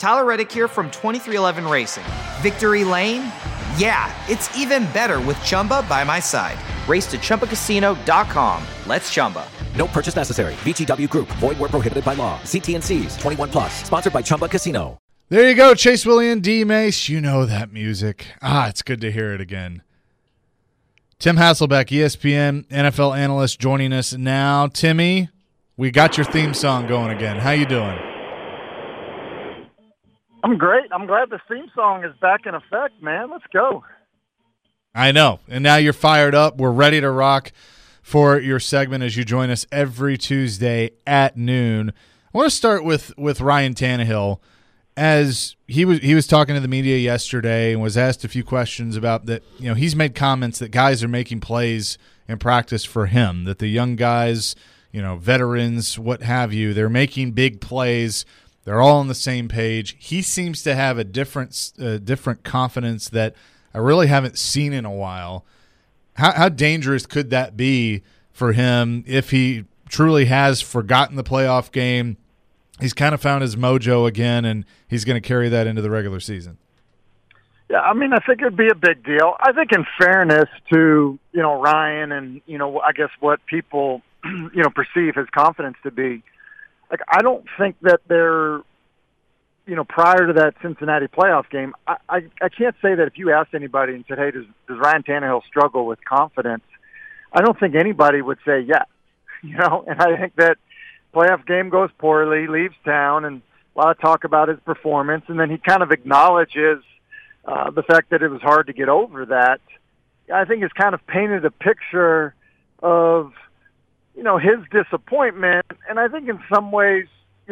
Tyler Reddick here from 2311 Racing. Victory Lane? Yeah, it's even better with Chumba by my side. Race to ChumbaCasino.com. Let's Chumba. No purchase necessary. VGW Group. Void where prohibited by law. See T&Cs. 21 plus. Sponsored by Chumba Casino. There you go, Chase William, D. Mace. You know that music. It's good to hear it again. Tim Hasselbeck, ESPN NFL analyst, joining us now. Timmy, we got your theme song going again. How you doing? I'm great. I'm glad the theme song is back in effect, man. Let's go. I know. And now you're fired up. We're ready to rock for your segment as you join us every Tuesday at noon. I want to start with Ryan Tannehill. As he was talking to the media yesterday and was asked a few questions about that, he's made comments that guys are making plays in practice for him, that the young guys, veterans, what have you, they're making big plays. They're all on the same page. He seems to have a different confidence that I really haven't seen in a while. How dangerous could that be for him if he truly has forgotten the playoff game? He's kind of found his mojo again, and he's going to carry that into the regular season. Yeah, I think it would be a big deal. I think in fairness to, Ryan and, I guess what people, perceive his confidence to be, I don't think that they're, prior to that Cincinnati playoff game, I can't say that if you asked anybody and said, hey, does Ryan Tannehill struggle with confidence? I don't think anybody would say yes, and I think that playoff game goes poorly, leaves town, and a lot of talk about his performance, and then he kind of acknowledges the fact that it was hard to get over that. I think it's kind of painted a picture of, his disappointment, and I think in some ways,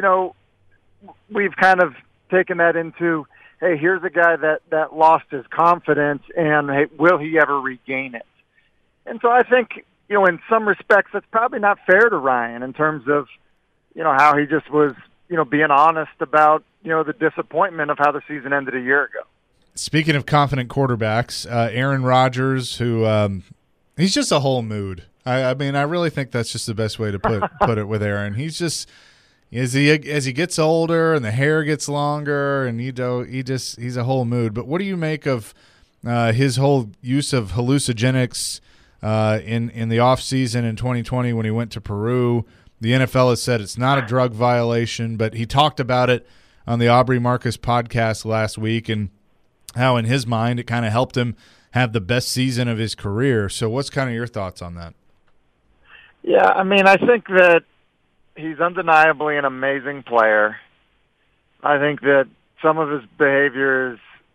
we've kind of taken that into, hey, here's a guy that lost his confidence, and hey, will he ever regain it? And so I think, in some respects, that's probably not fair to Ryan in terms of, how he just was, being honest about, the disappointment of how the season ended a year ago. Speaking of confident quarterbacks, Aaron Rodgers, who he's just a whole mood. I really think that's just the best way to put it with Aaron. He's just as he gets older and the hair gets longer, and he's a whole mood. But what do you make of his whole use of hallucinogenics in the off season in 2020 when he went to Peru? The NFL has said it's not a drug violation, but he talked about it on the Aubrey Marcus podcast last week and how in his mind it kind of helped him have the best season of his career. So what's kind of your thoughts on that? Yeah, I think that he's undeniably an amazing player. I think that some of his behavior is,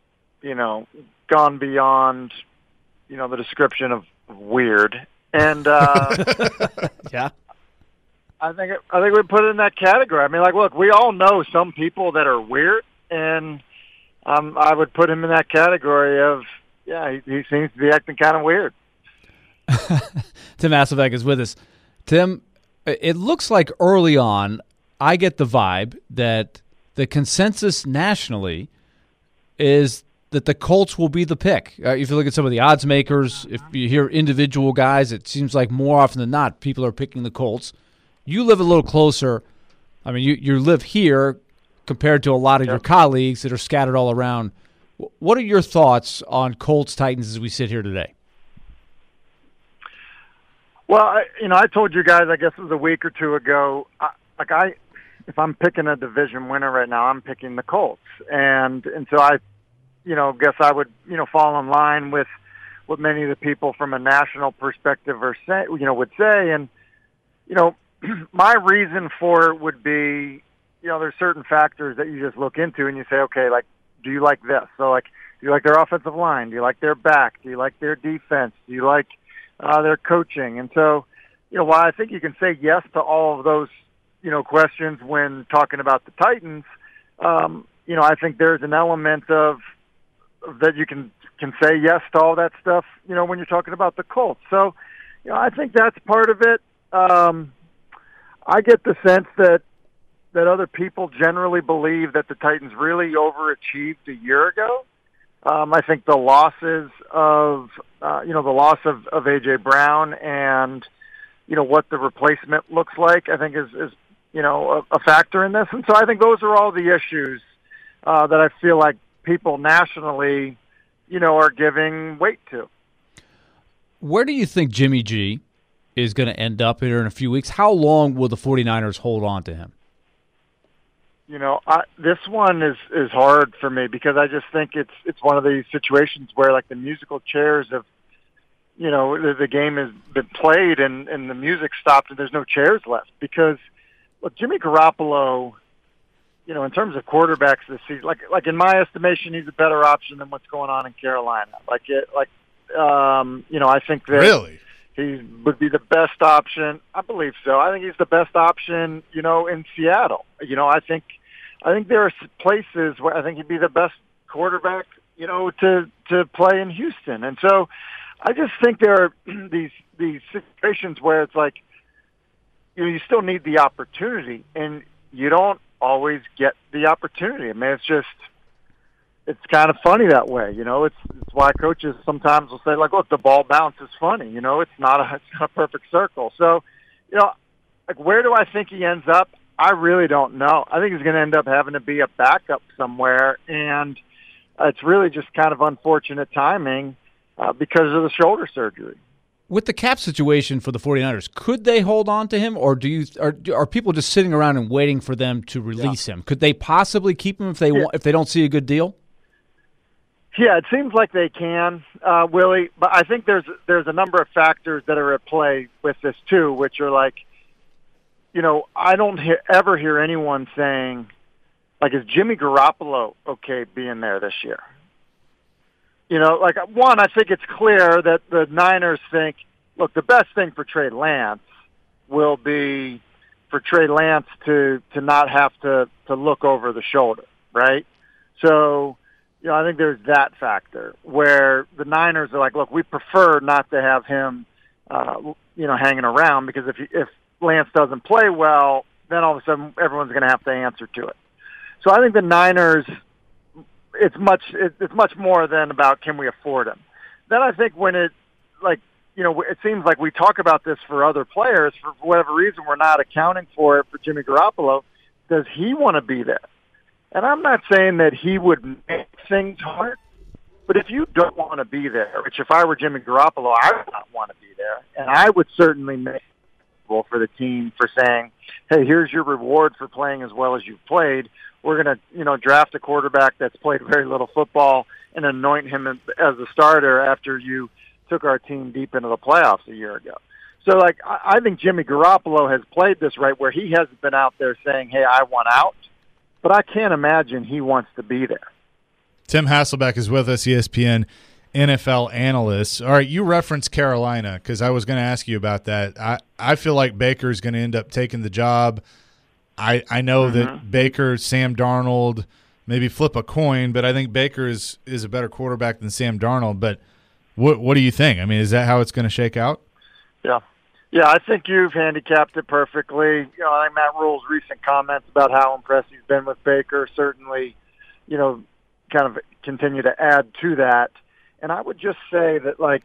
gone beyond, the description of weird. And yeah. I think we put it in that category. Look, we all know some people that are weird, and I would put him in that category of, he seems to be acting kind of weird. Tim Hasselbeck is with us. Tim, it looks like early on, I get the vibe that the consensus nationally is that the Colts will be the pick. If you look at some of the odds makers, if you hear individual guys, it seems like more often than not, people are picking the Colts. You live a little closer. You live here compared to a lot of your colleagues that are scattered all around. What are your thoughts on Colts-Titans as we sit here today? Well, I told you guys, I guess it was a week or two ago, if I'm picking a division winner right now, I'm picking the Colts. And so I, guess I would, fall in line with what many of the people from a national perspective would say. And, my reason for it would be, there's certain factors that you just look into and you say, okay, do you like this? So, do you like their offensive line? Do you like their back? Do you like their defense? Do you like their coaching? And so, while I think you can say yes to all of those, questions when talking about the Titans, I think there's an element of that you can say yes to all that stuff, when you're talking about the Colts. So, I think that's part of it. I get the sense that other people generally believe that the Titans really overachieved a year ago. I think the losses of, the loss of A.J. Brown and, what the replacement looks like, I think is a factor in this. And so I think those are all the issues that I feel like people nationally, are giving weight to. Where do you think Jimmy G is going to end up here in a few weeks? How long will the 49ers hold on to him? This one is hard for me because I just think it's one of these situations where like the musical chairs have, the game has been played and the music stopped and there's no chairs left because, look, Jimmy Garoppolo, in terms of quarterbacks this season, like in my estimation, he's a better option than what's going on in Carolina. I think that really he would be the best option. I believe so. I think he's the best option, in Seattle. I think there are places where I think he'd be the best quarterback, to play in Houston. And so I just think there are these situations where it's like, you still need the opportunity and you don't always get the opportunity. I mean, it's kind of funny that way, It's why coaches sometimes will say, like, look, the ball bounce is funny, It's not a perfect circle. So, like, where do I think he ends up? I really don't know. I think he's going to end up having to be a backup somewhere, and it's really just kind of unfortunate timing because of the shoulder surgery. With the cap situation for the 49ers, could they hold on to him, or are people just sitting around and waiting for them to release him? Could they possibly keep him if they don't see a good deal? Yeah, it seems like they can, Willie. But I think there's a number of factors that are at play with this too, which are like, I don't ever hear anyone saying, like, is Jimmy Garoppolo okay being there this year? Like, one, I think it's clear that the Niners think, look, the best thing for Trey Lance will be for Trey Lance to not have to look over the shoulder, right? So, I think there's that factor where the Niners are like, look, we prefer not to have him, hanging around because if Lance doesn't play well, then all of a sudden everyone's going to have to answer to it. So I think the Niners, it's much more than about can we afford him. Then I think when it seems like we talk about this for other players, for whatever reason we're not accounting for it for Jimmy Garoppolo. Does he want to be there? And I'm not saying that he would make things hard, but if you don't want to be there, which if I were Jimmy Garoppolo, I would not want to be there, and I would certainly make it for the team for saying, hey, here's your reward for playing as well as you've played. We're going to, draft a quarterback that's played very little football and anoint him as a starter after you took our team deep into the playoffs a year ago. So, like, I think Jimmy Garoppolo has played this right where he hasn't been out there saying, hey, I want out, but I can't imagine he wants to be there. Tim Hasselbeck is with us, ESPN NFL analyst. All right, you referenced Carolina because I was going to ask you about that. I feel like Baker is going to end up taking the job. I know that Baker, Sam Darnold, maybe flip a coin, but I think Baker is a better quarterback than Sam Darnold. But what do you think? I mean, is that how it's going to shake out? Yeah, I think you've handicapped it perfectly. I think Matt Rule's recent comments about how impressed he's been with Baker certainly, kind of continue to add to that. And I would just say that, like,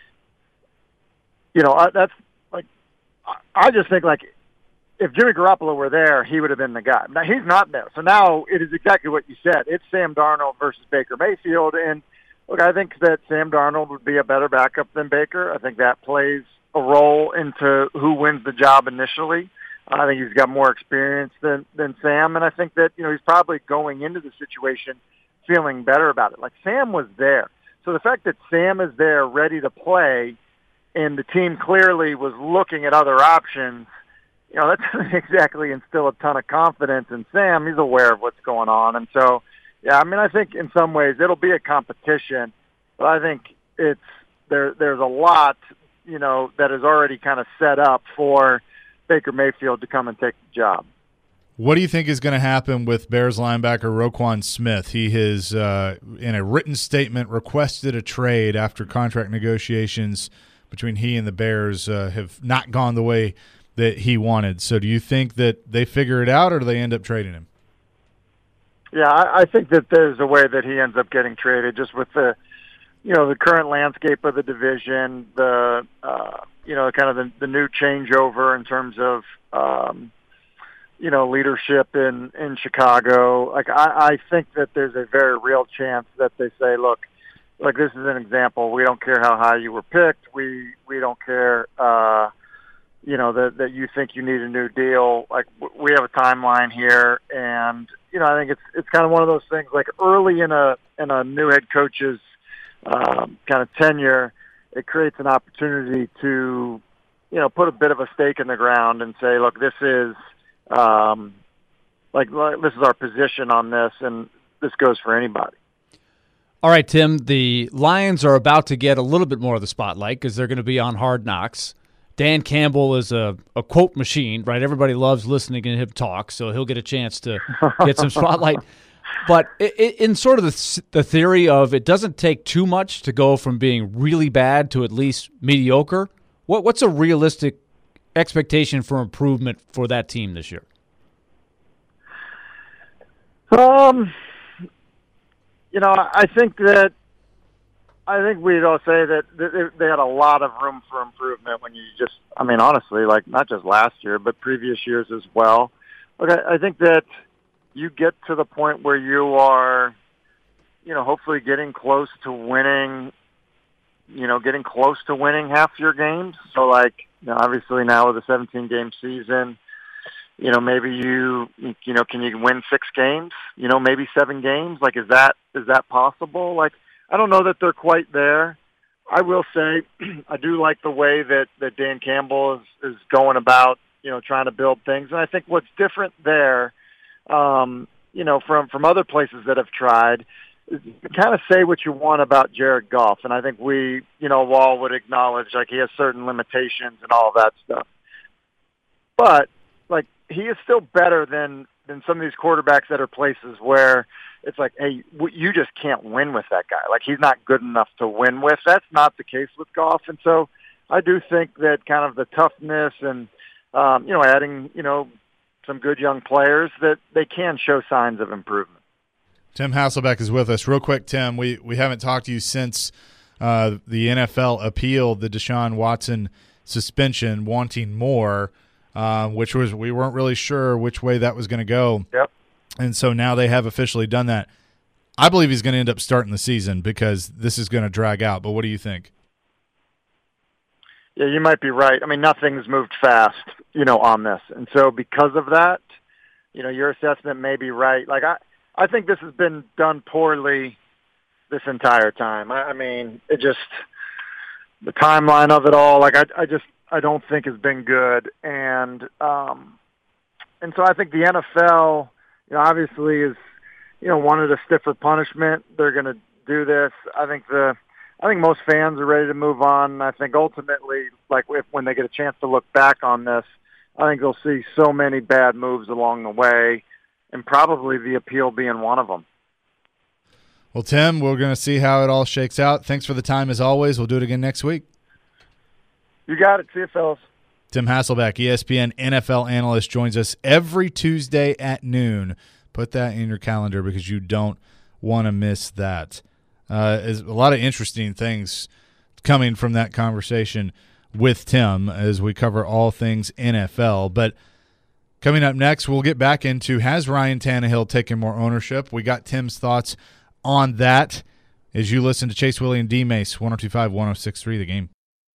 that's like, I just think, like, if Jimmy Garoppolo were there, he would have been the guy. Now, he's not there. So now it is exactly what you said. It's Sam Darnold versus Baker Mayfield. And, look, I think that Sam Darnold would be a better backup than Baker. I think that plays a role into who wins the job initially. I think he's got more experience than Sam. And I think that, he's probably going into the situation feeling better about it. Like, Sam was there. So the fact that Sam is there ready to play and the team clearly was looking at other options, that doesn't exactly instill a ton of confidence in Sam. He's aware of what's going on. And so, yeah, I mean, I think in some ways it'll be a competition, but I think there's a lot, that is already kind of set up for Baker Mayfield to come and take the job. What do you think is going to happen with Bears linebacker Roquan Smith? He has, in a written statement, requested a trade after contract negotiations between he and the Bears have not gone the way that he wanted. So do you think that they figure it out or do they end up trading him? Yeah, I think that there's a way that he ends up getting traded just with the current landscape of the division, the new changeover in terms of, leadership in Chicago. Like I think that there's a very real chance that they say, look, like this is an example. We don't care how high you were picked. We don't care, that you think you need a new deal. Like we have a timeline here, and I think it's kind of one of those things. Like early in a new head coach's kind of tenure, it creates an opportunity to put a bit of a stake in the ground and say, look, this is this is our position on this, and this goes for anybody. All right, Tim, the Lions are about to get a little bit more of the spotlight because they're going to be on Hard Knocks. Dan Campbell is a quote machine, right? Everybody loves listening to him talk, so he'll get a chance to get some spotlight. But in sort of the theory of it doesn't take too much to go from being really bad to at least mediocre, what's a realistic expectation for improvement for that team this year? I think we'd all say that they had a lot of room for improvement when you honestly, like not just last year, but previous years as well. Okay, I think that you get to the point where you are, hopefully getting close to winning half your games. So obviously now with a 17-game season, maybe can you win 6 games? Maybe 7 games? Like, is that possible? Like, I don't know that they're quite there. I will say I do like the way that Dan Campbell is going about, trying to build things. And I think what's different there, from other places that have tried, is you can kind of say what you want about Jared Goff. And I think we, all would acknowledge, like, he has certain limitations and all of that stuff. But, like, he is still better than some of these quarterbacks that are places where it's like, hey, you just can't win with that guy. Like, he's not good enough to win with. That's not the case with Goff. And so I do think that kind of the toughness and, adding, some good young players, that they can show signs of improvement. Tim Hasselbeck is with us. Real quick, Tim, we haven't talked to you since the NFL appealed the Deshaun Watson suspension, wanting more, which was we weren't really sure which way that was going to go. Yep. And so now they have officially done that. I believe he's going to end up starting the season because this is going to drag out. But what do you think? Yeah, you might be right. I mean, nothing's moved fast, on this. And so because of that, your assessment may be right. Like, I think this has been done poorly this entire time. I mean, it just, the timeline of it all, like, I don't think has been good. And so I think the NFL, obviously is, wanted a stiffer punishment. They're going to do this. I think most fans are ready to move on. I think ultimately, like, when they get a chance to look back on this, I think they'll see so many bad moves along the way, and probably the appeal being one of them. Well, Tim, we're going to see how it all shakes out. Thanks for the time as always. We'll do it again next week. You got it. See you, fellas. Tim Hasselbeck, ESPN NFL analyst, joins us every Tuesday at noon. Put that in your calendar because you don't want to miss that. There's a lot of interesting things coming from that conversation with Tim as we cover all things NFL. But coming up next, we'll get back into, has Ryan Tannehill taken more ownership? We got Tim's thoughts on that as you listen to Chase Willie and D-Mace, 102.5, 106.3 The Game.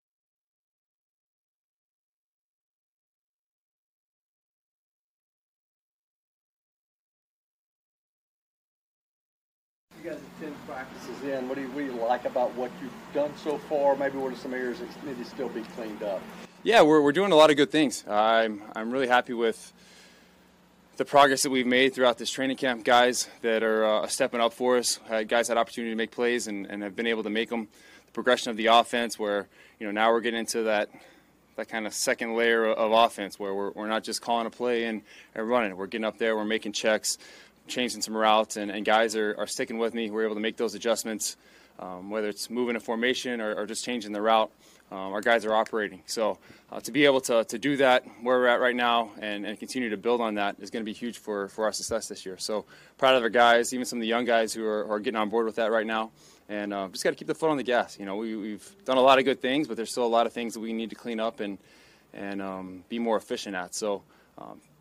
You guys have 10 practices in. What do you like about what you've done so far? Maybe what are some areas that need to still be cleaned up? Yeah, we're doing a lot of good things. I'm really happy with the progress that we've made throughout this training camp. Guys that are stepping up for us. Guys had opportunity to make plays and have been able to make them. The progression of the offense, where now we're getting into that kind of second layer of offense, where we're not just calling a play and running. We're getting up there. We're making checks, changing some routes, and guys are sticking with me. We're able to make those adjustments, whether it's moving a formation or just changing the route. Our guys are operating. So to be able to do that where we're at right now and continue to build on that is going to be huge for our success this year. So proud of our guys, even some of the young guys who are getting on board with that right now. And just got to keep the foot on the gas. We've done a lot of good things, but there's still a lot of things that we need to clean up and be more efficient at. So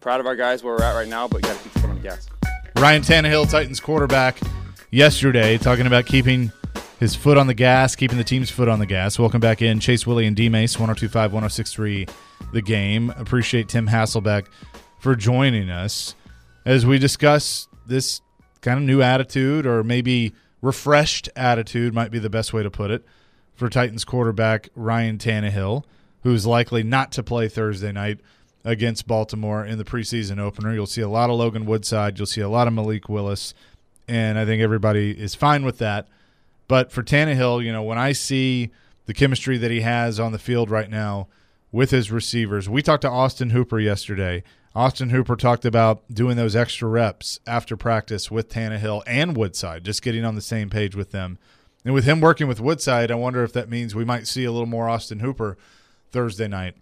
proud of our guys where we're at right now, but you got to keep the foot on the gas. Ryan Tannehill, Titans quarterback, yesterday talking about keeping his foot on the gas, keeping the team's foot on the gas. Welcome back in. Chase, Willie, and D-Mace, 102.5, 106.3 The Game. Appreciate Tim Hasselbeck for joining us as we discuss this kind of new attitude, or maybe refreshed attitude might be the best way to put it, for Titans quarterback Ryan Tannehill, who's likely not to play Thursday night against Baltimore in the preseason opener. You'll see a lot of Logan Woodside. You'll see a lot of Malik Willis, and I think everybody is fine with that. But for Tannehill, when I see the chemistry that he has on the field right now with his receivers, we talked to Austin Hooper yesterday. Austin Hooper talked about doing those extra reps after practice with Tannehill and Woodside, just getting on the same page with them. And with him working with Woodside, I wonder if that means we might see a little more Austin Hooper Thursday night,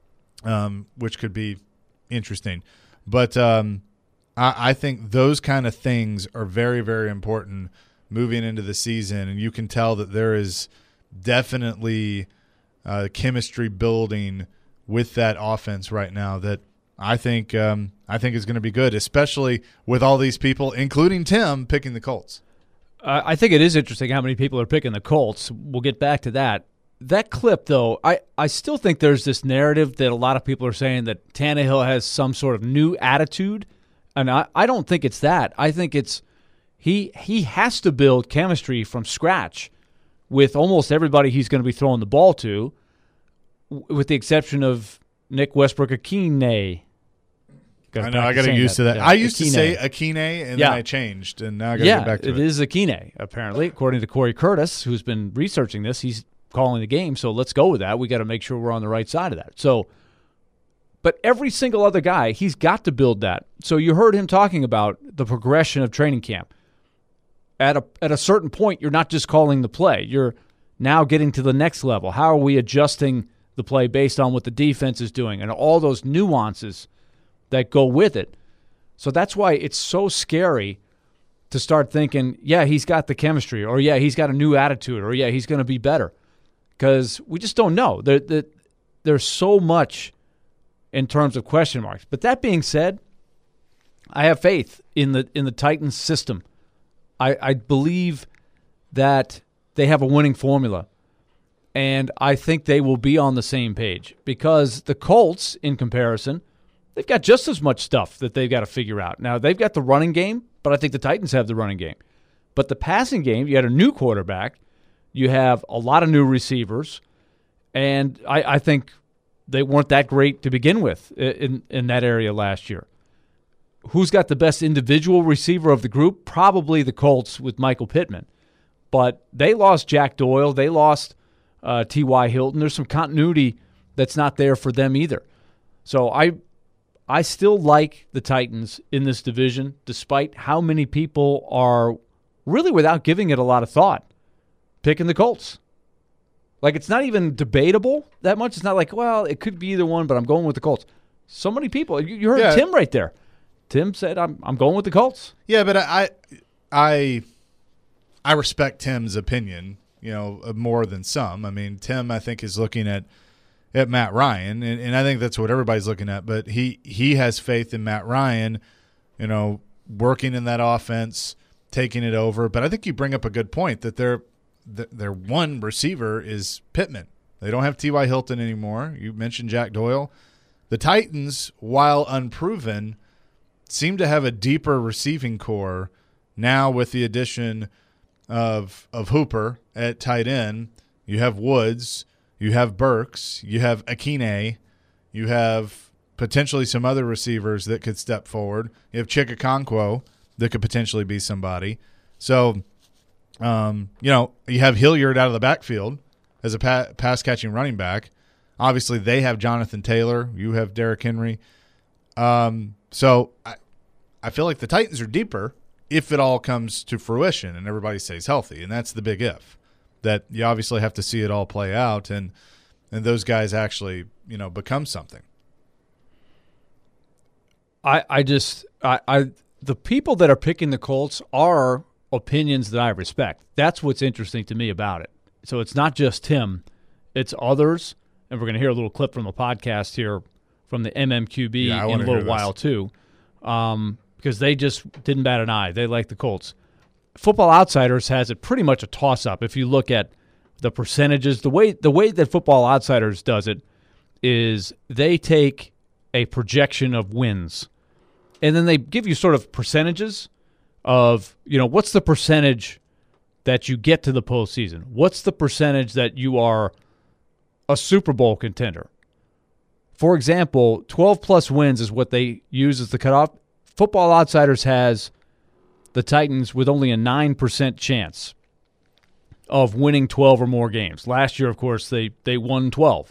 which could be interesting. But I think those kind of things are very, very important moving into the season, and you can tell that there is definitely chemistry building with that offense right now that I think is going to be good, especially with all these people, including Tim, picking the Colts. I think it is interesting how many people are picking the Colts. We'll get back to that. That clip, though, I still think there's this narrative that a lot of people are saying that Tannehill has some sort of new attitude, and I don't think it's that. I think it's he has to build chemistry from scratch with almost everybody he's going to be throwing the ball to, with the exception of Nick Westbrook-Akine. I know, I got to get used to that. Yeah. I used to say Akine, and then I changed, and now I got to get back to it. It is Akine, apparently, according to Corey Curtis, who's been researching this. He's calling the game, so let's go with that. We got to make sure we're on the right side of that. So, but every single other guy, he's got to build that. So you heard him talking about the progression of training camp. At a certain point, you're not just calling the play. You're now getting to the next level. How are we adjusting the play based on what the defense is doing and all those nuances that go with it? So that's why it's so scary to start thinking, yeah, he's got the chemistry, or yeah, he's got a new attitude, or yeah, he's going to be better. Because we just don't know. There's so much in terms of question marks. But that being said, I have faith in the Titans system. I believe that they have a winning formula. And I think they will be on the same page. Because the Colts, in comparison, they've got just as much stuff that they've got to figure out. Now, they've got the running game, but I think the Titans have the running game. But the passing game, you had a new quarterback. You have a lot of new receivers, and I think they weren't that great to begin with in that area last year. Who's got the best individual receiver of the group? Probably the Colts with Michael Pittman. But they lost Jack Doyle. They lost T.Y. Hilton. There's some continuity that's not there for them either. So I still like the Titans in this division, despite how many people are really, without giving it a lot of thought, picking the Colts. Like, it's not even debatable that much. It's not like, well, it could be either one, but I'm going with the Colts. So many people. You heard Tim right there. Tim said, I'm going with the Colts. Yeah, but I respect Tim's opinion, more than some. I mean, Tim, I think, is looking at Matt Ryan, and I think that's what everybody's looking at. But he has faith in Matt Ryan, working in that offense, taking it over. But I think you bring up a good point that their one receiver is Pittman. They don't have T.Y. Hilton anymore. You mentioned Jack Doyle. The Titans, while unproven, seem to have a deeper receiving core now with the addition of Hooper at tight end. You have Woods. You have Burks. You have Akine. You have potentially some other receivers that could step forward. You have Chikakonkwo that could potentially be somebody. So, you have Hilliard out of the backfield as a pass-catching running back. Obviously, they have Jonathan Taylor. You have Derrick Henry. So I feel like the Titans are deeper if it all comes to fruition and everybody stays healthy, and that's the big if. That you obviously have to see it all play out and those guys actually, become something. The people that are picking the Colts are opinions that I respect. That's what's interesting to me about it. So it's not just Tim, it's others, and we're going to hear a little clip from the podcast here from the MMQB I in a wanna little hear this. while too, because they just didn't bat an eye. They like the Colts. Football Outsiders has it pretty much a toss-up. If you look at the percentages, the way that Football Outsiders does it is they take a projection of wins, and then they give you sort of percentages of, what's the percentage that you get to the postseason? What's the percentage that you are a Super Bowl contender? For example, 12-plus wins is what they use as the cutoff. Football Outsiders has the Titans with only a 9% chance of winning 12 or more games. Last year, of course, they won 12.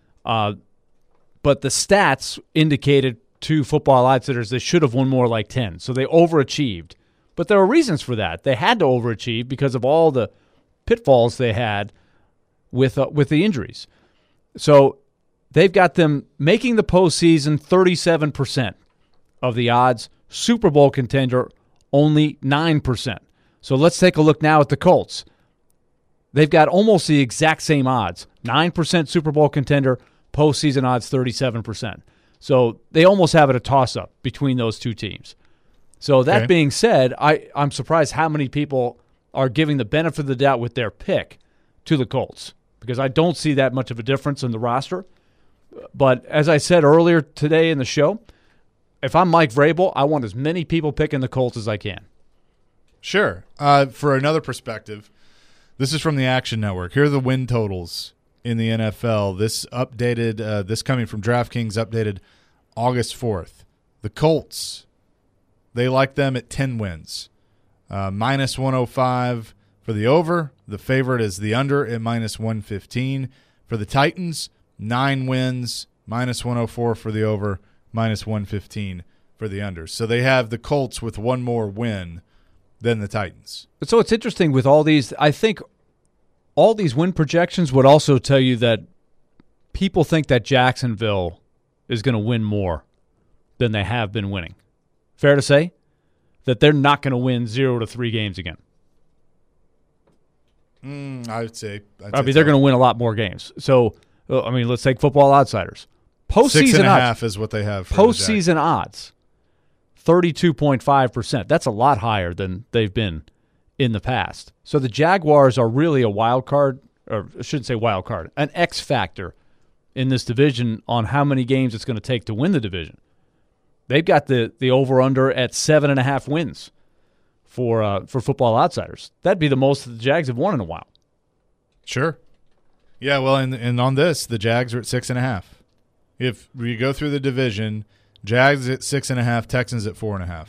But the stats indicated to Football Outsiders they should have won more, like 10. So they overachieved. But there are reasons for that. They had to overachieve because of all the pitfalls they had with the injuries. So they've got them making the postseason 37% of the odds. Super Bowl contender, only 9%. So let's take a look now at the Colts. They've got almost the exact same odds. 9% Super Bowl contender, postseason odds 37%. So they almost have it a toss-up between those two teams. So that being said, I'm surprised how many people are giving the benefit of the doubt with their pick to the Colts, because I don't see that much of a difference in the roster. But as I said earlier today in the show, if I'm Mike Vrabel, I want as many people picking the Colts as I can. Sure. For another perspective, this is from the Action Network. Here are the win totals in the NFL. This updated, this coming from DraftKings, updated August 4th. The Colts, they like them at 10 wins. Minus 105 for the over. The favorite is the under at minus 115. For the Titans, 9 wins, minus 104 for the over, minus 115 for the under. So they have the Colts with one more win than the Titans. So it's interesting with all these. I think all these win projections would also tell you that people think that Jacksonville is going to win more than they have been winning. Fair to say that they're not going to win 0-3 games again. I would say. They're going to win a lot more games. So, let's take Football Outsiders. Postseason 6.5 odds is what they have. For postseason odds, 32.5%. That's a lot higher than they've been in the past. So the Jaguars are really a wild card, or I shouldn't say wild card, an X factor in this division on how many games it's going to take to win the division. They've got the over-under at 7.5 wins for Football Outsiders. That'd be the most that the Jags have won in a while. Sure. Yeah, well, and on this, the Jags are at 6.5. If we go through the division, Jags at 6.5, Texans at 4.5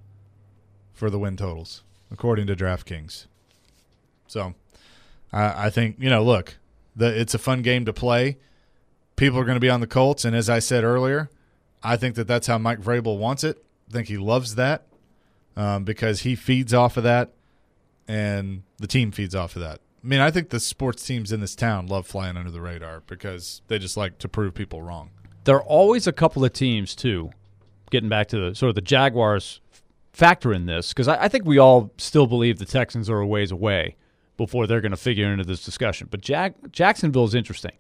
for the win totals, according to DraftKings. So I think, look, it's a fun game to play. People are going to be on the Colts, and as I said earlier, I think that's how Mike Vrabel wants it. I think he loves that because he feeds off of that, and the team feeds off of that. I think the sports teams in this town love flying under the radar because they just like to prove people wrong. There are always a couple of teams, too, getting back to the Jaguars factor in this, because I think we all still believe the Texans are a ways away before they're going to figure into this discussion. But Jacksonville is interesting.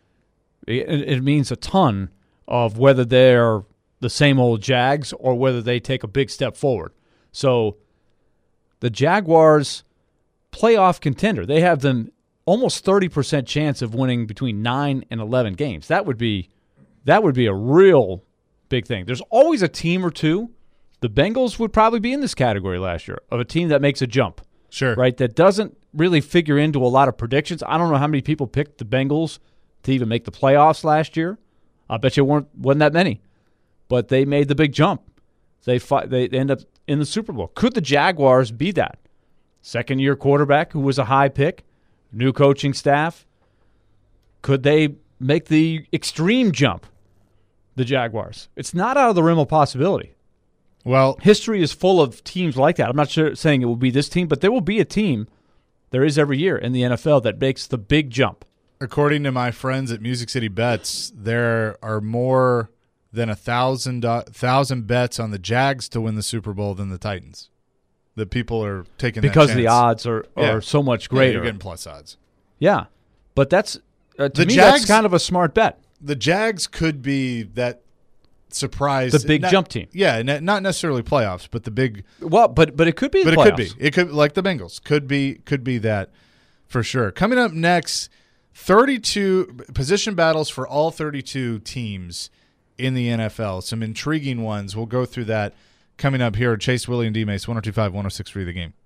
It means a ton of whether they're the same old Jags or whether they take a big step forward. So the Jaguars, playoff contender, they have them almost 30% chance of winning between 9 and 11 games. That would be a real big thing. There's always a team or two. The Bengals would probably be in this category last year of a team that makes a jump. Sure. Right? That doesn't really figure into a lot of predictions. I don't know how many people picked the Bengals to even make the playoffs last year. I bet you wasn't that many. But they made the big jump. They end up in the Super Bowl. Could the Jaguars be that? Second-year quarterback who was a high pick, new coaching staff. Could they make the extreme jump, the Jaguars? It's not out of the realm of possibility. Well, history is full of teams like that. I'm not saying it will be this team, but there will be a team, there is every year in the NFL, that makes the big jump. According to my friends at Music City Bets, there are more than 1,000 bets on the Jags to win the Super Bowl than the Titans. That people are taking because that chance. The odds are so much greater. Yeah, you're getting plus odds. Yeah, but that's to me Jags, that's kind of a smart bet. The Jags could be that surprise. The big jump team. Yeah, not necessarily playoffs, but the big. Well, but it could be. But playoffs. it could be. It could, like the Bengals, could be that for sure. Coming up next, 32 position battles for all 32 teams in the NFL. Some intriguing ones. We'll go through that coming up here. Chase, Willie, and D-Mace, 102.5, 106.3 The Game.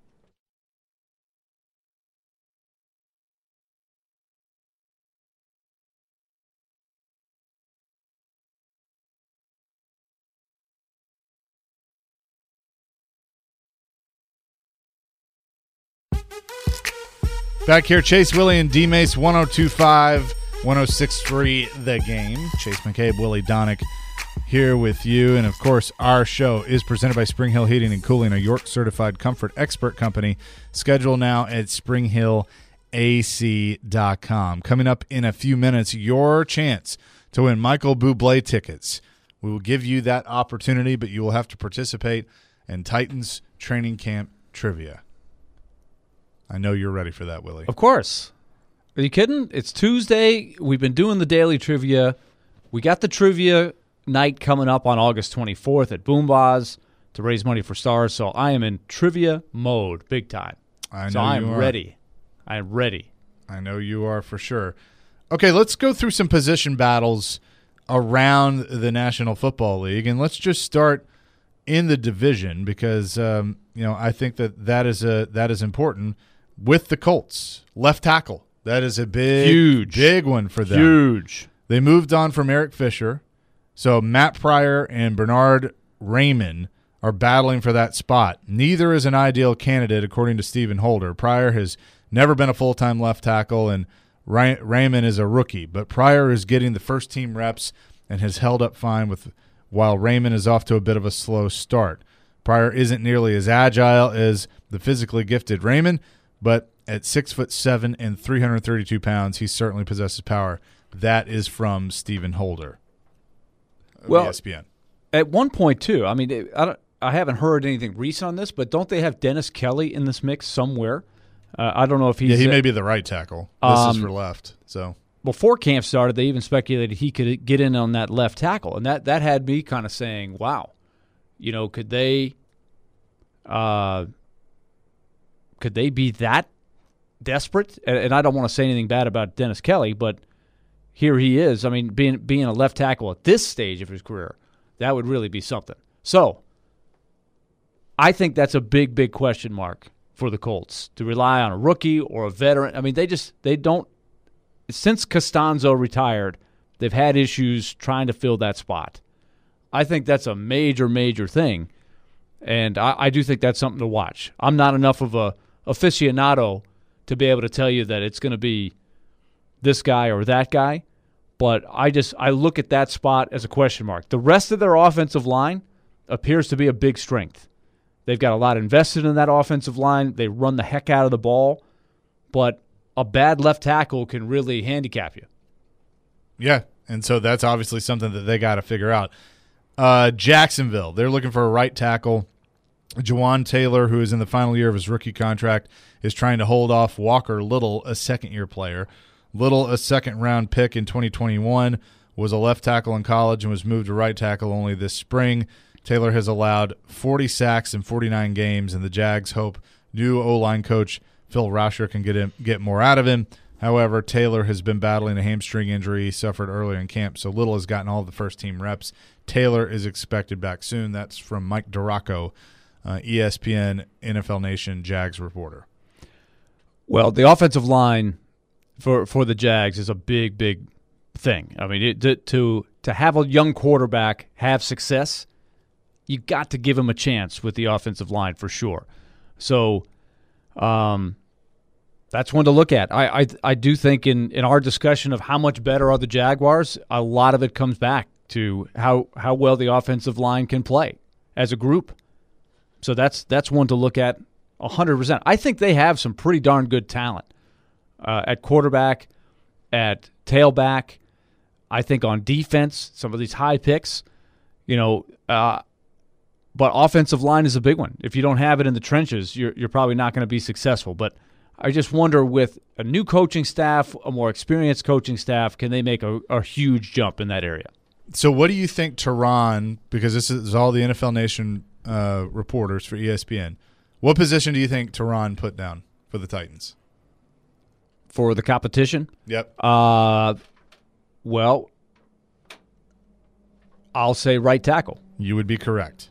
Back here, Chase, Willie, and D-Mace, 102.5, 106.3 The Game. Chase McCabe, Willie Donick here with you. And, of course, our show is presented by Spring Hill Heating and Cooling, a York-certified comfort expert company. Schedule now at springhillac.com. Coming up in a few minutes, your chance to win Michael Bublé tickets. We will give you that opportunity, but you will have to participate in Titans Training Camp Trivia. I know you're ready for that, Willie. Of course. Are you kidding? It's Tuesday. We've been doing the daily trivia. We got the trivia night coming up on August 24th at Boombaz to raise money for Stars. So I am in trivia mode big time. I'm ready. I am ready. I know you are for sure. Okay, let's go through some position battles around the National Football League, and let's just start in the division because I think that is important. With the Colts, left tackle. That is a big one for them. Huge. They moved on from Eric Fisher. So Matt Pryor and Bernard Raymond are battling for that spot. Neither is an ideal candidate, according to Stephen Holder. Pryor has never been a full-time left tackle, and Raymond is a rookie. But Pryor is getting the first-team reps and has held up fine while Raymond is off to a bit of a slow start. Pryor isn't nearly as agile as the physically gifted Raymond, but at 6'7" and 332 pounds, he certainly possesses power. That is from Stephen Holder of ESPN. At one point, too, I mean, I haven't heard anything recent on this, but don't they have Dennis Kelly in this mix somewhere? I don't know if he's... Yeah, he may be the right tackle. This is for left. So before camp started, they even speculated he could get in on that left tackle, and that had me kind of saying, wow, could they be that desperate? And I don't want to say anything bad about Dennis Kelly, but here he is. I mean, being a left tackle at this stage of his career, that would really be something. So I think that's a big, big question mark for the Colts, to rely on a rookie or a veteran. I mean, they don't – since Costanzo retired, they've had issues trying to fill that spot. I think that's a major, major thing, and I do think that's something to watch. I'm not enough of a aficionado to be able to tell you that it's going to be this guy or that guy, but I look at that spot as a question mark. The rest of their offensive line appears to be a big strength. They've got a lot invested in that offensive line. They run the heck out of the ball, but a bad left tackle can really handicap you. Yeah, and so that's obviously something that they got to figure out. Jacksonville, they're looking for a right tackle. Jawan Taylor, who is in the final year of his rookie contract, is trying to hold off Walker Little, a second-year player. Little, a second-round pick in 2021, was a left tackle in college and was moved to right tackle only this spring. Taylor has allowed 40 sacks in 49 games, and the Jags hope new O-line coach Phil Rauscher can get more out of him. However, Taylor has been battling a hamstring injury he suffered earlier in camp, so Little has gotten all the first-team reps. Taylor is expected back soon. That's from Mike Duraco, ESPN, NFL Nation, Jags reporter. Well, the offensive line for the Jags is a big, big thing. I mean, to have a young quarterback have success, you got to give him a chance with the offensive line for sure. So that's one to look at. I do think in our discussion of how much better are the Jaguars, a lot of it comes back to how well the offensive line can play as a group. So that's one to look at 100%. I think they have some pretty darn good talent at quarterback, at tailback. I think on defense, some of these high picks, but offensive line is a big one. If you don't have it in the trenches, you're probably not going to be successful. But I just wonder, with a new coaching staff, a more experienced coaching staff, can they make a huge jump in that area? So what do you think Tehran, because this is all the NFL Nation reporters for ESPN, what position do you think Tehran put down for the Titans? For the competition? Yep. Well, I'll say right tackle. You would be correct.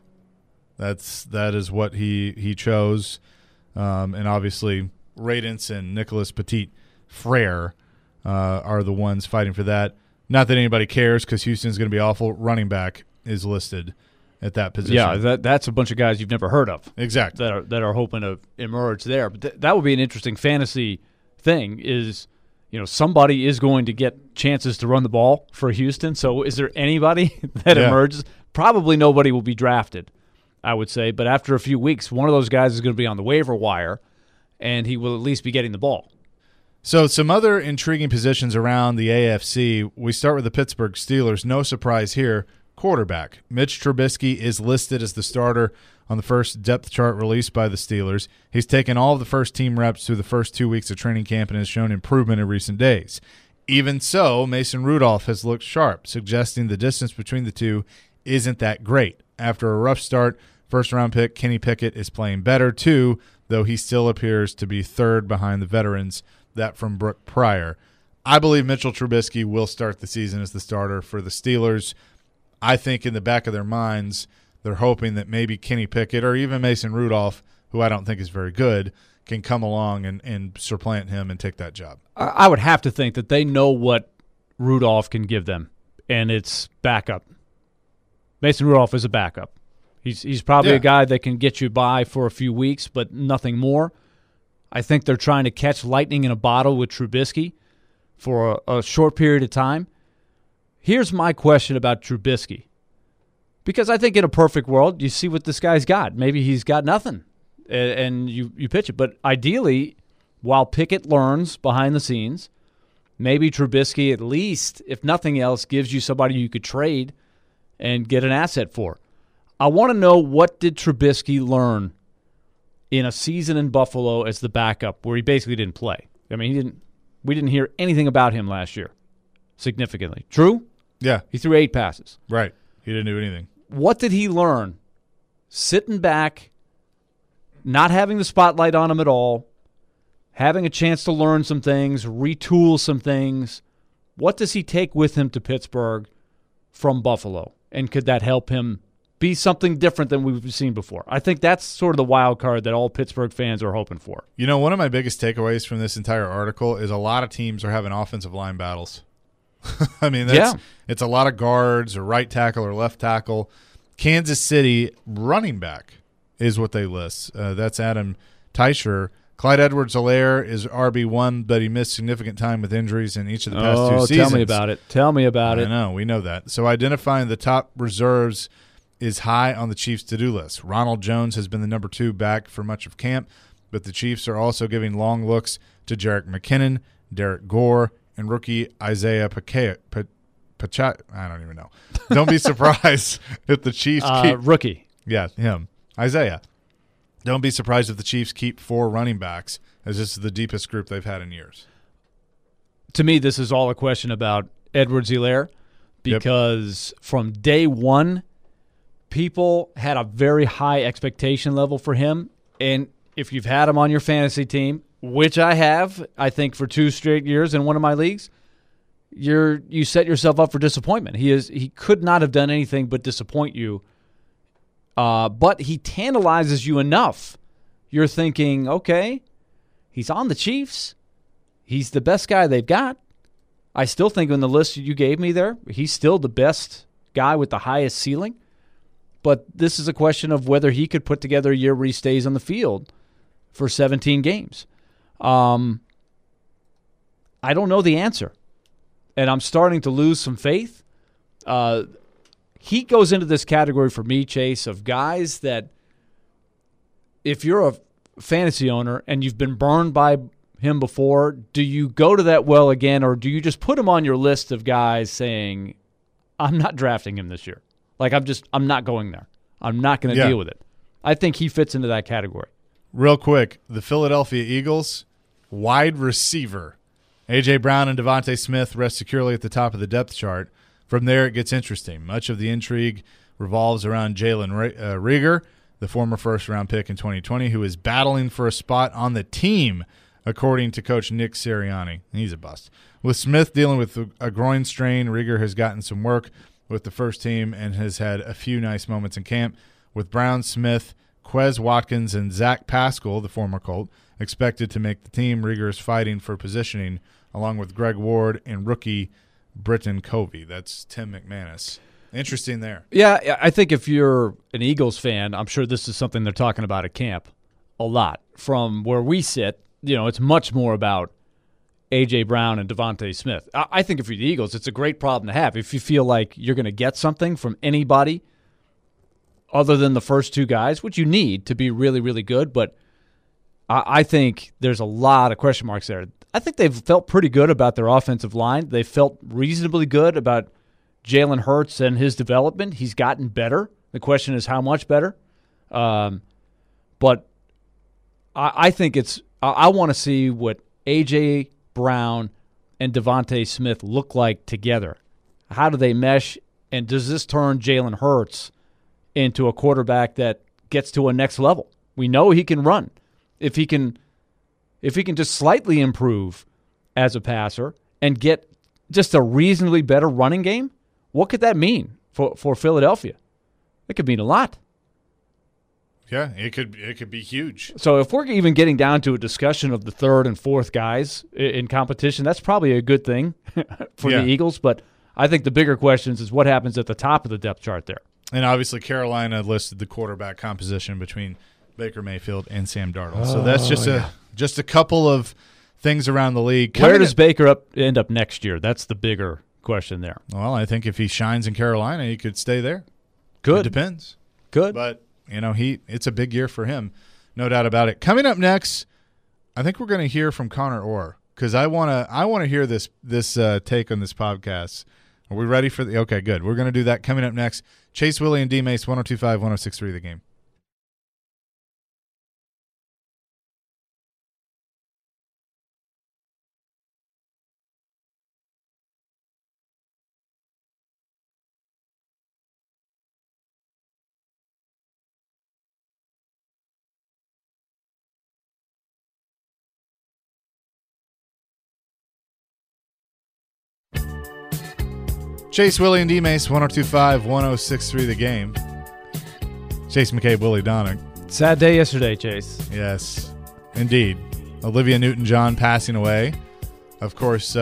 That is what he chose. And obviously Radence and Nicholas Petit-Frere are the ones fighting for that. Not that anybody cares because Houston's going to be awful. Running back is listed at that position. Yeah, that's a bunch of guys you've never heard of. Exactly. That are hoping to emerge there. But that would be an interesting fantasy thing is, somebody is going to get chances to run the ball for Houston. So is there anybody that emerges? Probably nobody will be drafted, I would say. But after a few weeks, one of those guys is going to be on the waiver wire, and he will at least be getting the ball. So some other intriguing positions around the AFC. We start with the Pittsburgh Steelers. No surprise here. Quarterback. Mitch Trubisky is listed as the starter on the first depth chart released by the Steelers. He's taken all of the first team reps through the first 2 weeks of training camp and has shown improvement in recent days. Even so, Mason Rudolph has looked sharp, suggesting the distance between the two isn't that great. After a rough start, first-round pick Kenny Pickett is playing better too, though he still appears to be third behind the veterans. That from Brooke Pryor. I believe Mitchell Trubisky will start the season as the starter for the Steelers. I think in the back of their minds, they're hoping that maybe Kenny Pickett or even Mason Rudolph, who I don't think is very good, can come along and supplant him and take that job. I would have to think that they know what Rudolph can give them, and it's backup. Mason Rudolph is a backup. He's probably a guy that can get you by for a few weeks, but nothing more. I think they're trying to catch lightning in a bottle with Trubisky for a short period of time. Here's my question about Trubisky. Because I think in a perfect world, you see what this guy's got. Maybe he's got nothing, and you pitch it. But ideally, while Pickett learns behind the scenes, maybe Trubisky at least, if nothing else, gives you somebody you could trade and get an asset for. I want to know, what did Trubisky learn in a season in Buffalo as the backup where he basically didn't play? I mean, we didn't hear anything about him last year significantly. True? Yeah. He threw 8 passes. Right. He didn't do anything. What did he learn sitting back, not having the spotlight on him at all, having a chance to learn some things, retool some things? What does he take with him to Pittsburgh from Buffalo? And could that help him be something different than we've seen before? I think that's sort of the wild card that all Pittsburgh fans are hoping for. One of my biggest takeaways from this entire article is a lot of teams are having offensive line battles. I mean, it's a lot of guards or right tackle or left tackle. Kansas City running back is what they list. That's Adam Teicher. Clyde Edwards-Helaire is RB1, but he missed significant time with injuries in each of the past 2 seasons. Tell me about it. Tell me about it. I know. We know that. So identifying the top reserves is high on the Chiefs' to-do list. Ronald Jones has been the number 2 back for much of camp, but the Chiefs are also giving long looks to Jerick McKinnon, Derek Gore, and rookie Isaiah Pacheco. I don't even know. Don't be surprised if the Chiefs keep – rookie. Yeah, him. Isaiah. Don't be surprised if the Chiefs keep 4 running backs, as this is the deepest group they've had in years. To me, this is all a question about Edwards-Helaire because from day one – people had a very high expectation level for him, and if you've had him on your fantasy team, which I have, I think for 2 straight years in one of my leagues, you set yourself up for disappointment. He could not have done anything but disappoint you, but he tantalizes you enough. You're thinking, okay, he's on the Chiefs. He's the best guy they've got. I still think on the list you gave me there, he's still the best guy with the highest ceiling. But this is a question of whether he could put together a year where he stays on the field for 17 games. I don't know the answer, and I'm starting to lose some faith. He goes into this category for me, Chase, of guys that if you're a fantasy owner and you've been burned by him before, do you go to that well again, or do you just put him on your list of guys saying, I'm not drafting him this year? Like, I'm not going there. I'm not going to deal with it. I think he fits into that category. Real quick, the Philadelphia Eagles, wide receiver. A.J. Brown and Devontae Smith rest securely at the top of the depth chart. From there, it gets interesting. Much of the intrigue revolves around Jalen Reagor, the former first-round pick in 2020, who is battling for a spot on the team, according to Coach Nick Sirianni. He's a bust. With Smith dealing with a groin strain, Reagor has gotten some work with the first team and has had a few nice moments in camp. With Brown, Smith, Quez Watkins, and Zach Pascal, the former Colt, expected to make the team, Reagor is fighting for positioning, along with Greg Ward and rookie Britton Covey. That's Tim McManus. Interesting there. Yeah, I think if you're an Eagles fan, I'm sure this is something they're talking about at camp a lot. From where we sit, it's much more about A.J. Brown and Devontae Smith. I think if you're the Eagles, it's a great problem to have. If you feel like you're going to get something from anybody other than the first two guys, which you need to be really, really good, but I think there's a lot of question marks there. I think they've felt pretty good about their offensive line. They felt reasonably good about Jalen Hurts and his development. He's gotten better. The question is how much better. But I think I want to see what A.J. Brown and Devontae Smith look like together. How do they mesh, and does this turn Jalen Hurts into a quarterback that gets to a next level? We know he can run. If he can just slightly improve as a passer and get just a reasonably better running game, what could that mean for Philadelphia? It could mean a lot. Yeah, it could be huge. So if we're even getting down to a discussion of the third and fourth guys in competition, that's probably a good thing for the Eagles. But I think the bigger questions is what happens at the top of the depth chart there. And obviously Carolina listed the quarterback composition between Baker Mayfield and Sam Darnold. So that's just a couple of things around the league. Where does Baker end up next year? That's the bigger question there. Well, I think if he shines in Carolina, he could stay there. Good. It depends. Good. But, it's a big year for him. No doubt about it. Coming up next, I think we're going to hear from Connor Orr because I want to hear this take on this podcast. Are we ready for okay, good. We're going to do that coming up next. Chase, Willie, and D-Mace, 102.5, 106.3 The Game. Chase, Willie, and D-Mace, 102.5, 106.3 The Game. Chase McCabe, Willie Donner. Sad day yesterday, Chase. Yes, indeed. Olivia Newton-John passing away. Of course,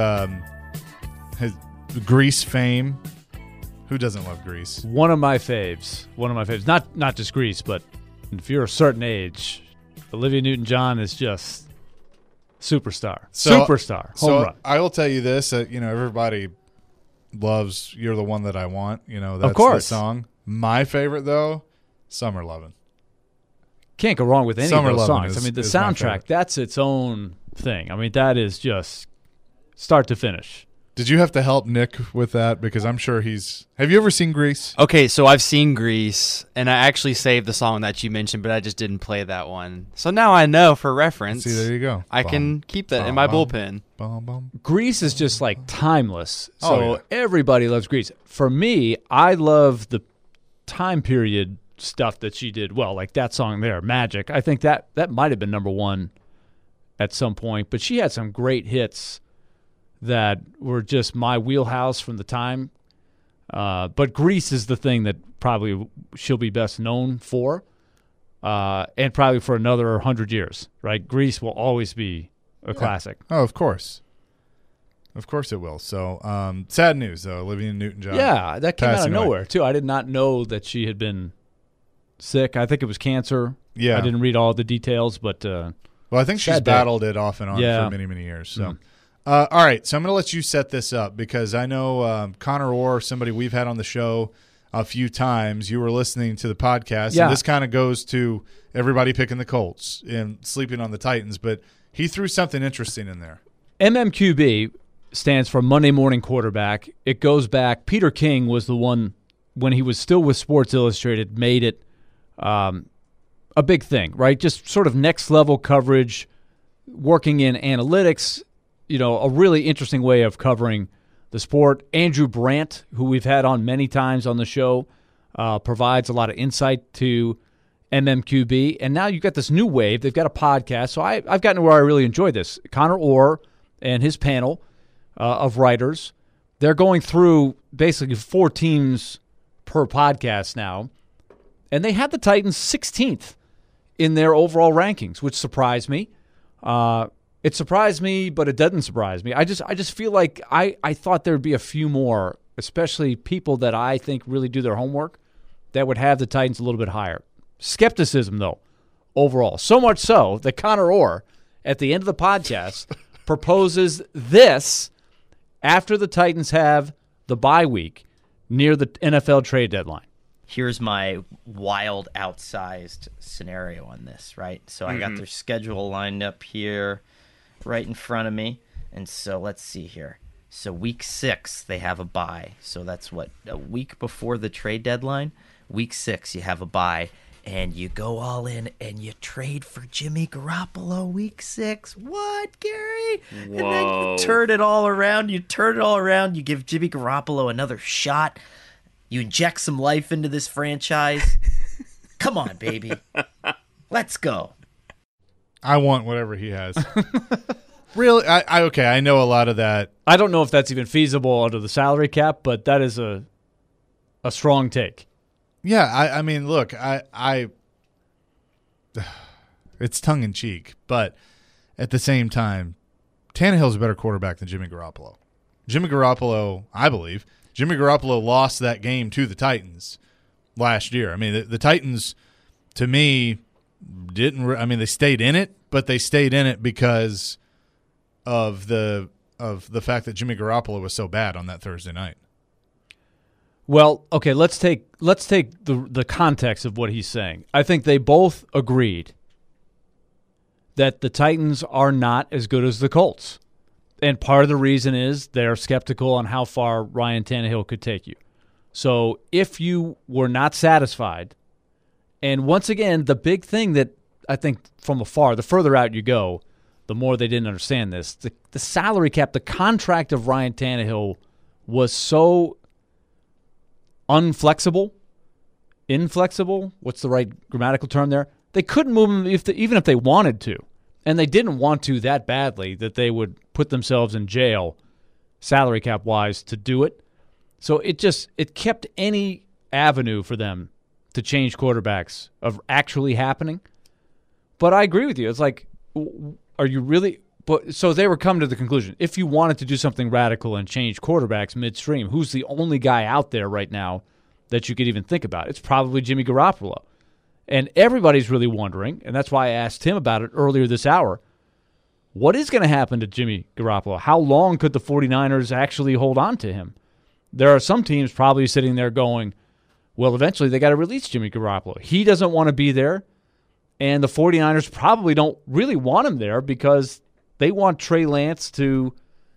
his Grease fame. Who doesn't love Grease? One of my faves. Not just Grease, but if you're a certain age, Olivia Newton-John is just superstar. Superstar. Home run. I will tell you this, everybody loves You're the One That I Want. That's of course. the song. My favorite, though, Summer Lovin'. Can't go wrong with any Summer of those Lovin' songs. The is my soundtrack, favorite. that's its own thing. That is just start to finish. Did you have to help Nick with that? Because I'm sure have you ever seen Grease? Okay, so I've seen Grease, and I actually saved the song that you mentioned, but I just didn't play that one. So now I know for reference. See, there you go. I can keep that in my bullpen. Grease is just timeless. So everybody loves Grease. For me, I love the time period stuff that she did well, like that song there, Magic. I think that might have been number one at some point, but she had some great hits that were just my wheelhouse from the time. But Grease is the thing that probably she'll be best known for, and probably for another 100 years, right? Grease will always be a classic. Oh, of course. Of course it will. So, sad news, though. Olivia Newton-John. Yeah, that came out of nowhere, away. too. I did not know that she had been sick. I think it was cancer. Yeah. I didn't read all the details, but well, I think she's battled it off and on for many, many years. So, all right. So I'm going to let you set this up because I know Connor Orr, somebody we've had on the show a few times. You were listening to the podcast, and this kind of goes to everybody picking the Colts and sleeping on the Titans, but he threw something interesting in there. MMQB stands for Monday Morning Quarterback. It goes back. Peter King was the one, when he was still with Sports Illustrated, made it a big thing, right? Just sort of next-level coverage, working in analytics, a really interesting way of covering the sport. Andrew Brandt, who we've had on many times on the show, provides a lot of insight to MMQB. And now you've got this new wave. They've got a podcast. So I've gotten to where I really enjoy this. Connor Orr and his panel of writers, they're going through basically 4 teams per podcast now. And they had the Titans 16th in their overall rankings, which surprised me. It surprised me, but it doesn't surprise me. I just feel like I thought there would be a few more, especially people that I think really do their homework, that would have the Titans a little bit higher. Skepticism, though, overall. So much so that Connor Orr, at the end of the podcast, proposes this after the Titans have the bye week near the NFL trade deadline. Here's my wild outsized scenario on this, right? So I got their schedule lined up here right in front of me. And so let's see here. So week 6, they have a bye. So that's what, a week before the trade deadline? Week 6, you have a bye. And you go all in and you trade for Jimmy Garoppolo week 6. What, Gary? Whoa. And then you turn it all around. You give Jimmy Garoppolo another shot. You inject some life into this franchise. Come on, baby. Let's go. I want whatever he has. Really? Okay, I know a lot of that. I don't know if that's even feasible under the salary cap, but that is a strong take. Yeah, I mean, look, it's tongue in cheek, but at the same time, Tannehill's a better quarterback than Jimmy Garoppolo. Jimmy Garoppolo, I believe, Jimmy Garoppolo lost that game to the Titans last year. I mean, the Titans, to me, they stayed in it, but they stayed in it because of the fact that Jimmy Garoppolo was so bad on that Thursday night. Well, okay, let's take the context of what he's saying. I think they both agreed that the Titans are not as good as the Colts. And part of the reason is they're skeptical on how far Ryan Tannehill could take you. So if you were not satisfied, and once again, the big thing that I think from afar, the further out you go, the more they didn't understand this. The salary cap, the contract of Ryan Tannehill was so inflexible, what's the right grammatical term there? They couldn't move him even if they wanted to. And they didn't want to that badly that they would put themselves in jail, salary cap-wise, to do it. So it kept any avenue for them to change quarterbacks of actually happening. But I agree with you. It's like, are you really – so they were coming to the conclusion, if you wanted to do something radical and change quarterbacks midstream, who's the only guy out there right now that you could even think about? It's probably Jimmy Garoppolo. And everybody's really wondering, and that's why I asked him about it earlier this hour, what is going to happen to Jimmy Garoppolo? How long could the 49ers actually hold on to him? There are some teams probably sitting there going, well, eventually they got to release Jimmy Garoppolo. He doesn't want to be there, and the 49ers probably don't really want him there because they want Trey Lance to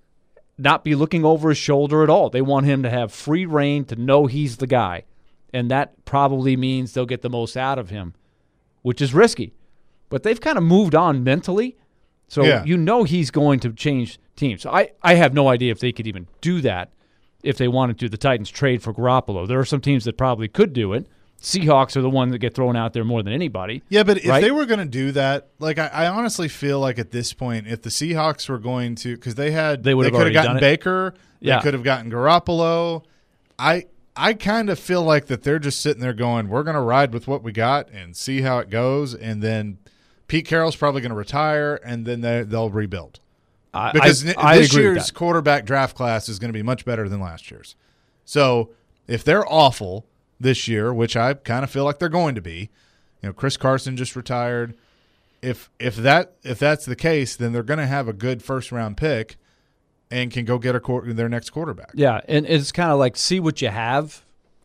not be looking over his shoulder at all. They want him to have free reign, to know he's the guy. And that probably means they'll get the most out of him, which is risky. But they've kind of moved on mentally, so you know he's going to change teams. So I have no idea if they could even do that if they wanted to. The Titans trade for Garoppolo. There are some teams that probably could do it. Seahawks are the ones that get thrown out there more than anybody. Yeah, but if they were going to do that, like I honestly feel like at this point, if the Seahawks were going to, because they could have gotten Baker, they could have gotten Garoppolo. I kind of feel like that they're just sitting there going, we're going to ride with what we got and see how it goes, and then Pete Carroll's probably going to retire, and then they'll rebuild. Because this year's quarterback draft class is going to be much better than last year's. So if they're awful this year, which I kind of feel like they're going to be, Chris Carson just retired. If that's the case, then they're going to have a good first-round pick and can go get their next quarterback. Yeah, and it's kind of like see what you have,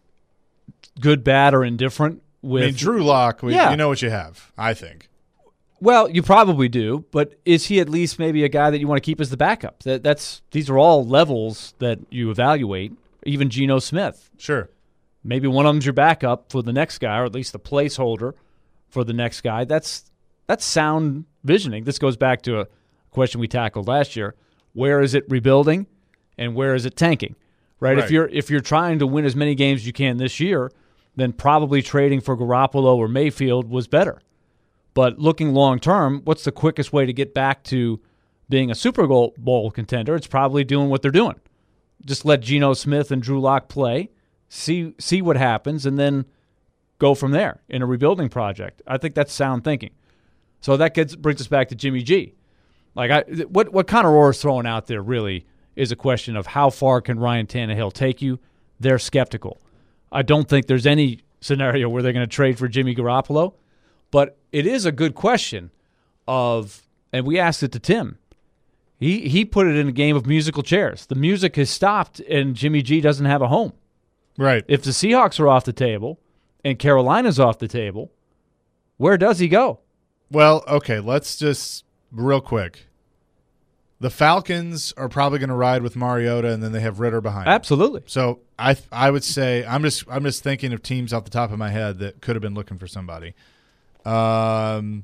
good, bad, or indifferent. With Drew Lock, you know what you have, I think. Well, you probably do, but is he at least maybe a guy that you want to keep as the backup? These are all levels that you evaluate, even Geno Smith. Sure. Maybe one of them's your backup for the next guy, or at least the placeholder for the next guy. That's sound visioning. This goes back to a question we tackled last year. Where is it rebuilding and where is it tanking, right? Right. If you're trying to win as many games as you can this year, then probably trading for Garoppolo or Mayfield was better. But looking long term, what's the quickest way to get back to being a Super Bowl contender? It's probably doing what they're doing. Just let Geno Smith and Drew Lock play, see what happens, and then go from there in a rebuilding project. I think that's sound thinking. So that brings us back to Jimmy G. What Connor Orr is throwing out there really is a question of how far can Ryan Tannehill take you. They're skeptical. I don't think there's any scenario where they're going to trade for Jimmy Garoppolo, but it is a good question of, and we asked it to Tim. He put it in a game of musical chairs. The music has stopped, and Jimmy G doesn't have a home. Right. If the Seahawks are off the table and Carolina's off the table, where does he go? Well, okay, let's just real quick. The Falcons are probably going to ride with Mariota, and then they have Ritter behind him. Absolutely. So I would say I'm just thinking of teams off the top of my head that could have been looking for somebody. The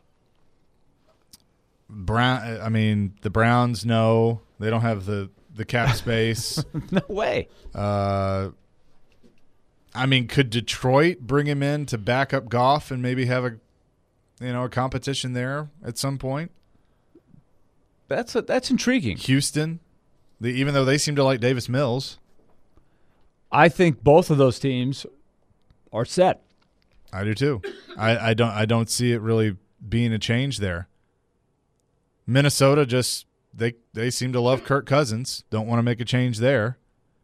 Browns, no, they don't have the cap space. No way. Could Detroit bring him in to back up Goff and maybe have a competition there at some point? That's intriguing. Houston, even though they seem to like Davis Mills. I think both of those teams are set. I do too. I don't see it really being a change there. Minnesota just they seem to love Kirk Cousins. Don't want to make a change there.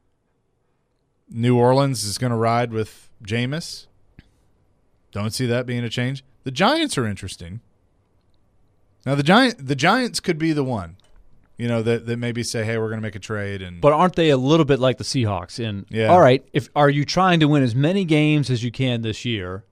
New Orleans is going to ride with Jameis. Don't see that being a change. The Giants are interesting. Now the Giants could be the one, that maybe say, hey, we're going to make a trade. But aren't they a little bit like the Seahawks? All right, are you trying to win as many games as you can this year,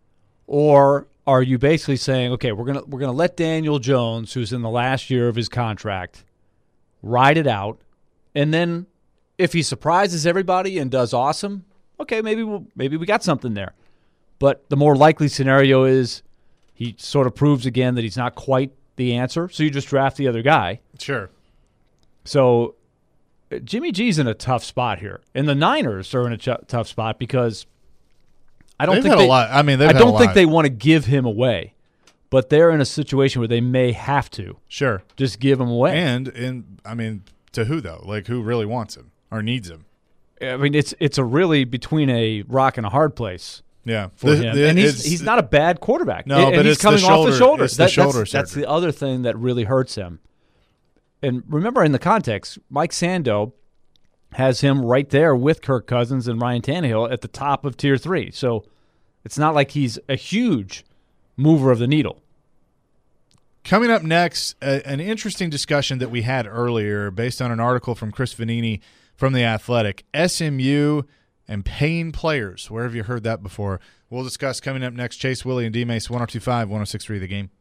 or are you basically saying, okay, we're gonna let Daniel Jones, who's in the last year of his contract, ride it out, and then if he surprises everybody and does awesome, okay, maybe we got something there. But the more likely scenario is he sort of proves again that he's not quite the answer, so you just draft the other guy. Sure. So Jimmy G's in a tough spot here, and the Niners are in a tough spot because I don't think they want to give him away, but they're in a situation where they may have to. Sure. Just give him away. And to who though? Like who really wants him or needs him? It's a really between a rock and a hard place. Yeah, for him. And he's not a bad quarterback. No, and but he's coming off the shoulder. It's the shoulder surgery. That's the other thing that really hurts him. And remember, in the context, Mike Sando has him right there with Kirk Cousins and Ryan Tannehill at the top of Tier 3. So it's not like he's a huge mover of the needle. Coming up next, an interesting discussion that we had earlier based on an article from Chris Vanini from The Athletic. SMU and paying players. Where have you heard that before? We'll discuss coming up next. Chase, Willie, and D-Mace, 102.5, 106.3 The Game.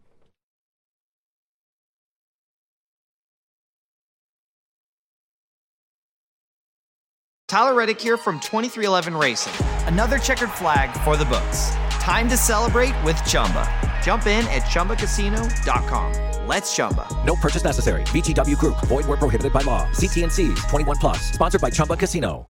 Tyler Reddick here from 2311 Racing. Another checkered flag for the books. Time to celebrate with Chumba. Jump in at ChumbaCasino.com. Let's Chumba. No purchase necessary. VGW Group. Void where prohibited by law. See T&Cs. 21+. Sponsored by Chumba Casino.